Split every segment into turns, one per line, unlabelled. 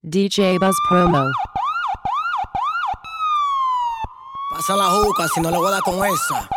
DJ Buzz Promo.
Pasa la juca si no le voy a dar con esa.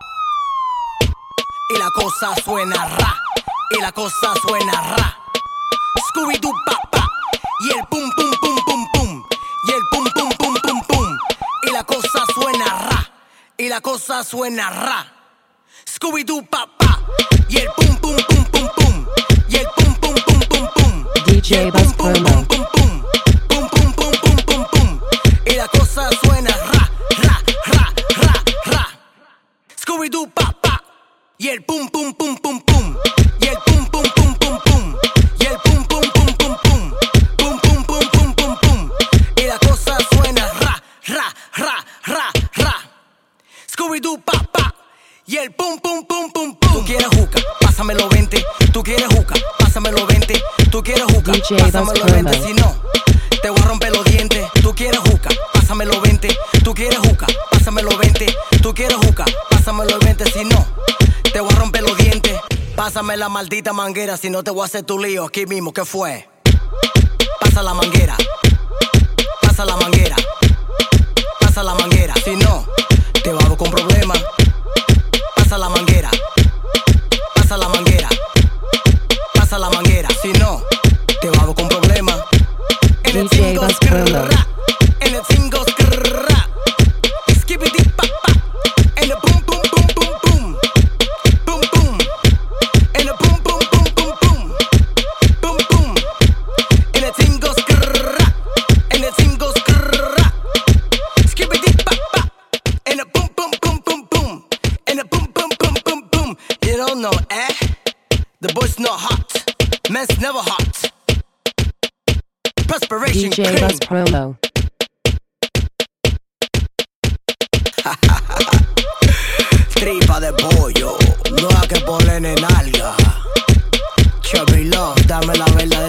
Y la cosa suena ra. Y la cosa suena ra. Scooby-Doo pa pa. Y el pum pum pum pum pum. Y el pum pum pum pum pum. Y la cosa suena ra. Y la cosa suena ra. Scooby-Doo pa pa. Y el pum pum pum pum pum. Y el pum pum pum pum pum.
DJ Buzz Promo.
Pum pum pum pum pum pum pum pum. Y la cosa suena ra ra ra ra ra. Scooby-Doo pa pa. Y el pum pum pum pum pum. Y el pum pum pum pum pum. Y el pum pum pum pum pum. Pum pum pum pum pum pum. Y la cosa suena ra ra ra ra ra. Scooby-Doo pa pa. Y el pum pum pum pum pum. Tú quieres juca, pásamelo 20. Tú quieres juca, pásamelo 20. Tú quieres juca,
DJ
pásamelo
Buzz
20.
Promo.
Si no, te voy a romper los dientes. Tú quieres juca, pásamelo 20. Tú quieres juca, pásamelo 20. Tú quieres juca, pásamelo 20. Si no, te voy a romper los dientes. Pásame la maldita manguera, si no te voy a hacer tu lío aquí mismo. ¿Qué fue? Pasa la manguera. Pasa la manguera. Pasa la manguera. Si no, te vamos con problemas. Pasa la manguera. Pasa la manguera. Pasa la manguera. Si no, te vamos con problemas.
DJ Buzz Promo.
En el single skrrra. Skibbity pa pa. En el boom boom boom boom boom. Boom boom. En el boom boom boom boom boom. Boom boom. En el single skrrra. En el single skrrra. Skibbity pa pa. En el boom boom boom boom boom. En el boom boom boom boom boom. You don't know, eh? The boy's not hot. Man's never hot. Perspiration
DJ
cream.
Buzz Promo.
Tripa de pollo, no hay que ponerle nalga. Chubby Love, dame la verdadera.